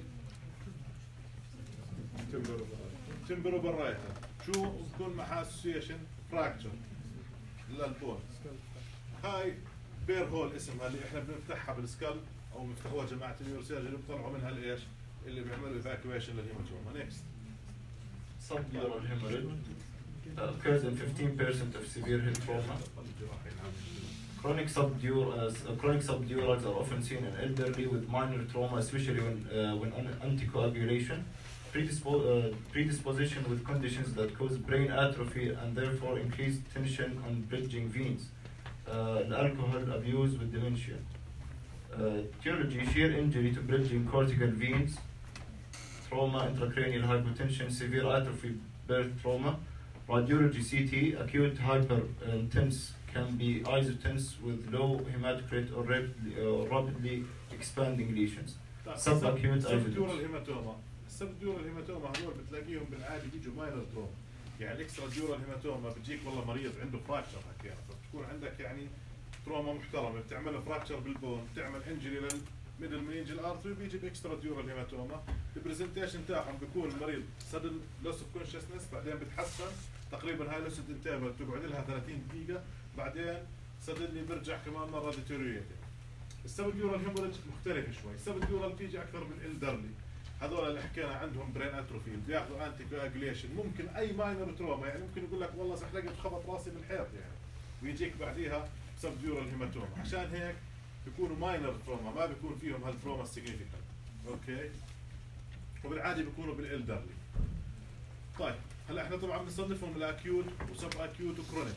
تمبرو برايتال. شو بكون معها اسوسيشن؟ فراكتشر للبون. هاي بير هول اسمها اللي احنا بنفتحها بالسكال او بيفتحوها جماعه النيوروسيرجن وبيطلعوا منها الايش؟ اللي بيعملوا ايفاكويشن للهيماتوما. نكست. Subdural hemorrhage occurs in 15% of severe head trauma. Chronic subdurals are often seen in elderly with minor trauma, especially when on anticoagulation, predisposition with conditions that cause brain atrophy and therefore increased tension on bridging veins, alcohol abuse with dementia. Etiology: shear injury to bridging cortical veins, trauma, intracranial hypotension, severe atrophy, birth trauma. Radiology: CT, acute hyperintense can be isotense with low hematocrit or rapidly expanding lesions. Subacute subdural هيماتوما. السبديورال هيماتوما هذول بتلاقيهم بالعادي بيجوا ماينر تروما، يعني الاكسترا ديورال هيماتوما بتجيك والله مريض عنده فراكشر حكينا، فبتكون عندك يعني تروما محترمه بتعمل فراكشر بالبون، بتعمل انجري للميدل منينجل ارتري، بيجي باكسترا ديورال هيماتوما. البرزنتيشن تاعهم بيكون المريض سدن لوس اوف كونشسنس، بعدين بتحسن تقريبا هاي لوسد انترفال بتقعد لها 30 دقيقه، بعدين سدنلي بيرجع كمان مره ديتيريوريتد. السبديورال هيموريج مختلف شوي، السبديورال بتيجي اكثر بالالدرلي، هذول اللي حكينا عندهم برين اتروفي بياخذوا انتي كواجوليشن، ممكن اي ماينر تروما، يعني ممكن يقول لك والله زحلقت خبط راسي بالحيط يعني، ويجيك بعديها سبديورال هيماتوما. عشان هيك بيكونوا ماينر تروما، ما بيكون فيهم هالتروما سيجنيفيكانت. اوكي، وبالعاده بيكونوا بالالدرلي. طيب هلا احنا طبعا بنصنفهم الاكيوت وسب اكيوت وكرونيك.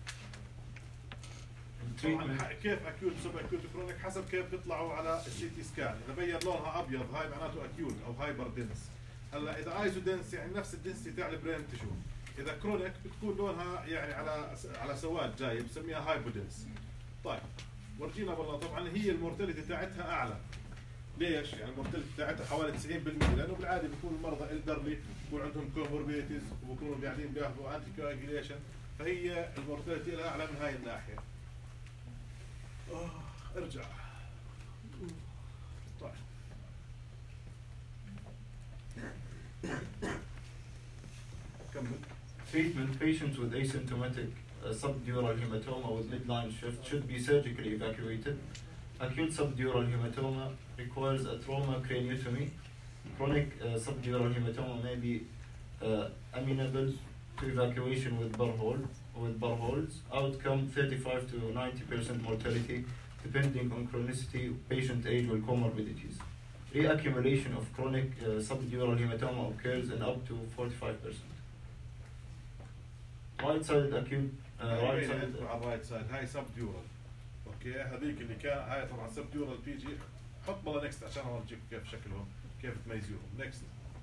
طبعا كيف اكيوت وسب اكيوت وكرونيك حسب كيف بيطلعوا على السي تي سكان، اذا بين لونها ابيض هاي معناته اكيوت او هايبر دنس. هلا اذا ايزو دنس يعني نفس الدنسيتي تاع البرين تشو، اذا كرونيك بتكون لونها يعني على سواد جاي بسميها هايبودنس. طيب ورجينا والله طبعا هي المورتاليتي تاعتها اعلى. ليش؟ يعني المورتاليتي تاعتها حوالي 90%، لانه بالعاده بيكون المرضى الدرلي بيكون عندهم كوموربيتيز وبيكونوا قاعدين بياخذوا انتي كواجوليشن، فهي المورتاليتي لها اعلى من هاي الناحيه. ارجع. طيب كمل. Treatment: patients with asymptomatic subdural hematoma with midline shift should be surgically evacuated. Acute subdural hematoma requires a trauma craniotomy. Chronic subdural hematoma may be amenable to evacuation with burr holes. Outcome: 35 to 90% mortality, depending on chronicity, patient age, or comorbidities. Reaccumulation of chronic subdural hematoma occurs in up to 45%. Right-sided acute right-sided على الرايت سايد هاي سبديورال. اوكي هذيك اللي كان هاي طبعا سبديورال بيجي، حط بالله نكست عشان اورجيك كيف شكلهم كيف تميزوهم. نكست.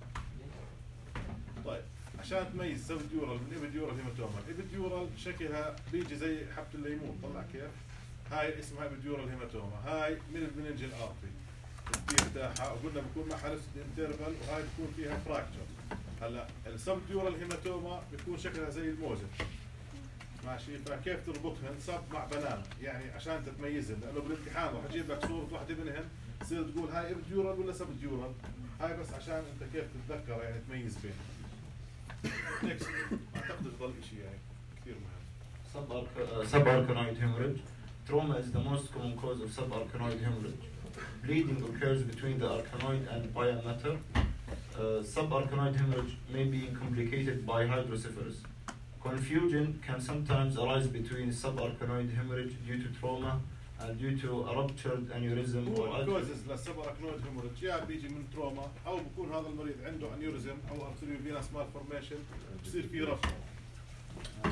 طيب عشان تميز سبديورال من ايبيديورال هيماتوما، الايبيديورال شكلها بيجي زي حبة الليمون، طلع كيف؟ هاي اسمها ايبيديورال هيماتوما، هاي من المننجل ارتري. الكبير تاعها وقلنا بيكون معها لوسد انترفال، وهاي بيكون فيها فراكشر. هلا السبديورال هيماتوما بيكون شكلها زي الموزة. ماشي، فكيف تربطهن سب مع بنان يعني عشان تتميزهن، لانه بالامتحان راح اجيب لك صورة واحدة منهن تصير تقول هاي ايبيديورال ولا سبديورال، هاي بس عشان انت كيف تتذكر يعني تميز بينهم. نكست. اعتقد يضل شيء يعني كثير مهم. Subarachnoid hemorrhage. Trauma is the most common cause of subarachnoid hemorrhage. Bleeding occurs between the arachnoid and pia mater. Subarachnoid hemorrhage may be complicated by hydrocephalus. Confusion can sometimes arise between subarachnoid hemorrhage due to trauma and due to a ruptured aneurysm or الكوزز للسبارachnoid hemorrhage يا بيجي من تروما او بكون هذا المريض عنده انيوريزم او arterial venous malformation بصير فيه ربطه.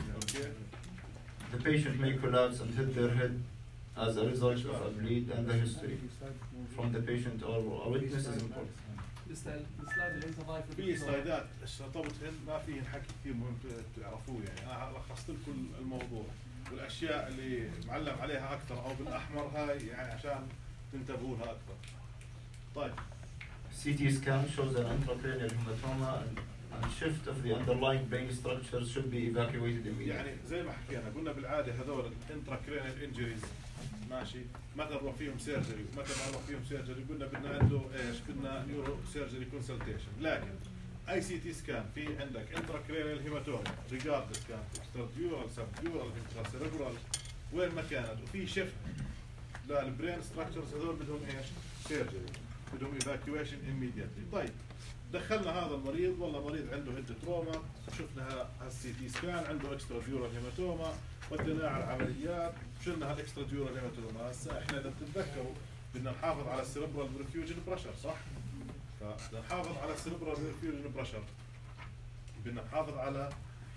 اوكي. The patient may collapse and hit their head as a result of a bleed, and the history from the patient or a witness is important. السلايد اللي انت ضايفه في سلايدات اشتطبتهن ما فيهن حكي كثير مهم تعرفوه، يعني انا لخصت لكم الموضوع والاشياء اللي معلم عليها اكثر او بالاحمر هاي يعني عشان تنتبهوا لها اكثر. طيب. CT scan shows an intracranial hematoma and shift of the underlying brain structures should be evacuated immediately. يعني زي ما حكينا قلنا بالعاده هذول الانتراكرينال انجريز ماشي متى نروح فيهم سيرجري ومتى ما نروح فيهم سيرجري قلنا بدنا عنده ايش؟ بدنا نيورو سيرجري كونسلتيشن، لكن اي سي تي سكان في عندك انتراكرينال هيماتوما ريجاردلس كانت اكستراديورال سبديورال انتراسيربرال وين ما كانت وفي شيفت للبرين ستراكشرز هذول بدهم ايش؟ سيرجري، بدهم ايفاكيويشن immediately. طيب دخلنا هذا المريض والله مريض عنده هيد تروما، شفنا هالسي تي سكان عنده اكسترا ديورال هيماتوما وديناه على العمليات، شلنا هالاكسترا ديورال هيماتوما. هسه احنا اذا بتتذكروا بدنا نحافظ على السيربرال برفيوجن بريشر صح؟ فبدنا نحافظ على السيربرال برفيوجن بريشر، بدنا نحافظ على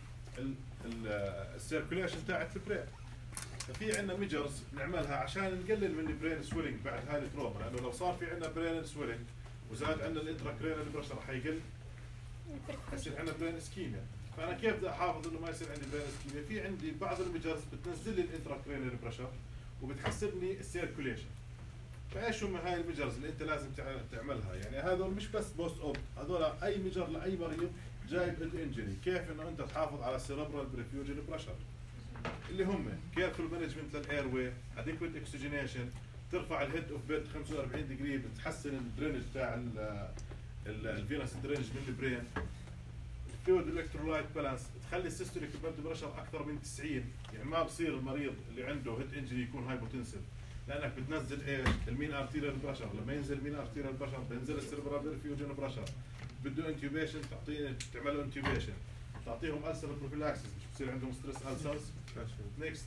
السيركوليشن تاعت البرين. ففي عندنا ميجرز نعملها عشان نقلل من البرين سويلنج بعد هاي التروما، لانه لو صار في عندنا برين سويلنج وزاد عندنا الانتراكرينال بريشر حيقل حيصير عندنا برين اسكيميا. فانا كيف بدي احافظ انه ما يصير عندي برين اسكيميا؟ في عندي بعض الميجرز بتنزل لي الانتراكرينال بريشر وبتحسن لي السيركوليشن. فايش هم هاي الميجرز اللي انت لازم تعملها؟ يعني هذول مش بس بوست اوب، هذول اي ميجر لاي مريض جايب الانجري، كيف انه انت تحافظ على السيربرال بريفيوجن بريشر اللي هم كيرفول مانجمنت للاير واي، اديكويت اكسجينيشن، ترفع الهيد اوف بيد 45 ديجري بتحسن الدرينج تاع الفينس درينج من البرين، فلويد الكترولايت بالانس، تخلي السيستوليك بلد بريشر اكثر من 90، يعني ما بصير المريض اللي عنده هيد انجري يكون هايبوتنسيف، لانك بتنزل ايش؟ المين ارتيريال بريشر، لما ينزل المين ارتيريال بريشر بينزل السيربرال برفيوجن بريشر، بده انتيوبيشن تعمل له انتيوبيشن، تعطيهم ألسر بروفيلاكسس مش بصير عندهم ستريس ألسرز. نيكست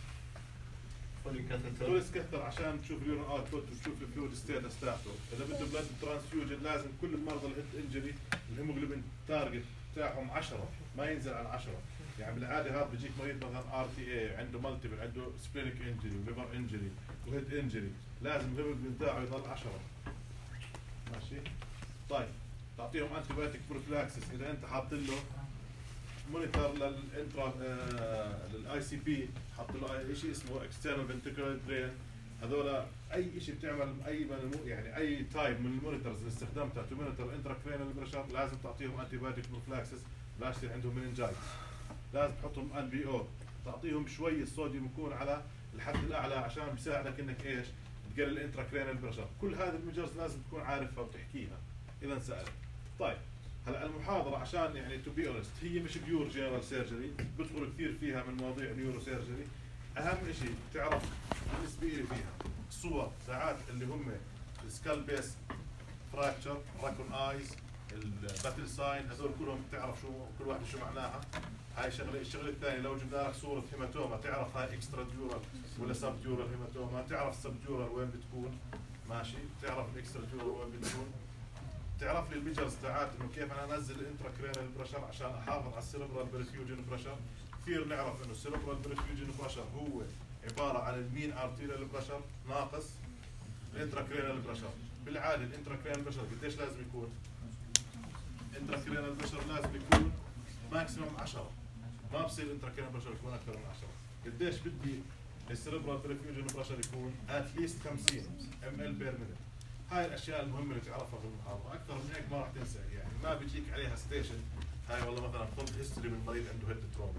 فوليس كثر عشان تشوف اليورين اوتبوت وتشوف الفلويد ستيتس تاعته. اذا بده بلاد ترانسفيوجن لازم كل المرضى الهيد انجري الهيموجلوبين تارجت تاعهم 10 ما ينزل عن 10، يعني بالعاده هذا بيجيك مريض مثلا ار تي اي عنده مالتيبل، عنده سبلينيك انجري وليفر انجري وهيد انجري، لازم الهيموجلوبين تاعه يضل 10 ماشي. طيب تعطيهم انتي بايوتيك بروفيلاكسس اذا انت حاط له مونيتور للانترا للاي سي بي، حط له شيء اسمه اكسترنال فنتريكولار درين، هذول اي شيء بتعمل اي يعني اي تايب من المونيتورز اللي استخدمتها تو مونيتور انتراكرينال بريشر لازم تعطيهم انتي بايوتيك بروفيلاكسس، لا يصير عندهم مننجايتس، لازم تحطهم ان بي او، تعطيهم شوي الصوديوم يكون على الحد الاعلى عشان بيساعدك انك ايش؟ تقلل الانتراكرينال بريشر. كل هذه الميجرز لازم تكون عارفها وتحكيها اذا انسالت. طيب هلا المحاضرة عشان يعني تو بي اونست هي مش بيور جنرال سيرجري، بدخل كثير فيها من مواضيع نيورو سيرجري، أهم شيء تعرف بالنسبة لي فيها الصور ساعات اللي هم السكال بيس فراكتشر، راكون ايز، الباتل ساين، هذول كلهم تعرف شو كل واحدة شو معناها. هاي شغلة. الشغلة الثانية لو جبنا لك صورة هيماتوما تعرف هاي اكسترا ديورال ولا سب ديورال هيماتوما، تعرف سب ديورال وين بتكون ماشي، تعرف الاكسترا ديورال وين بتكون، تعرف لي الميجرز تاعت انه كيف انا انزل الانتراكرينال بريشر عشان احافظ على السيربرال بريفيوجن بريشر. كثير نعرف انه السيربرال بريفيوجن بريشر هو عباره عن المين ارتيريال بريشر ناقص الانتراكرينال بريشر. بالعاده الانتراكرينال بريشر قديش لازم يكون؟ الانتراكرينال بريشر لازم يكون ماكسيموم 10، ما بصير الانتراكرينال بريشر يكون اكثر من 10. قديش بدي السيربرال بريفيوجن بريشر يكون؟ اتليست 50 ml بير مينيت. هاي الاشياء المهمه اللي تعرفها في المحاضره، اكثر من هيك ما راح تنسى، يعني ما بيجيك عليها ستيشن هاي والله مثلا خذ هيستوري من مريض عنده هيد تروما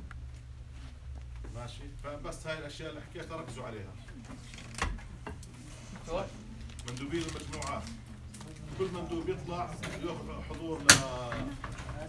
ماشي. فبس هاي الاشياء اللي حكيتها ركزوا عليها. مندوبين المجموعات كل مندوب يطلع ياخذ حضور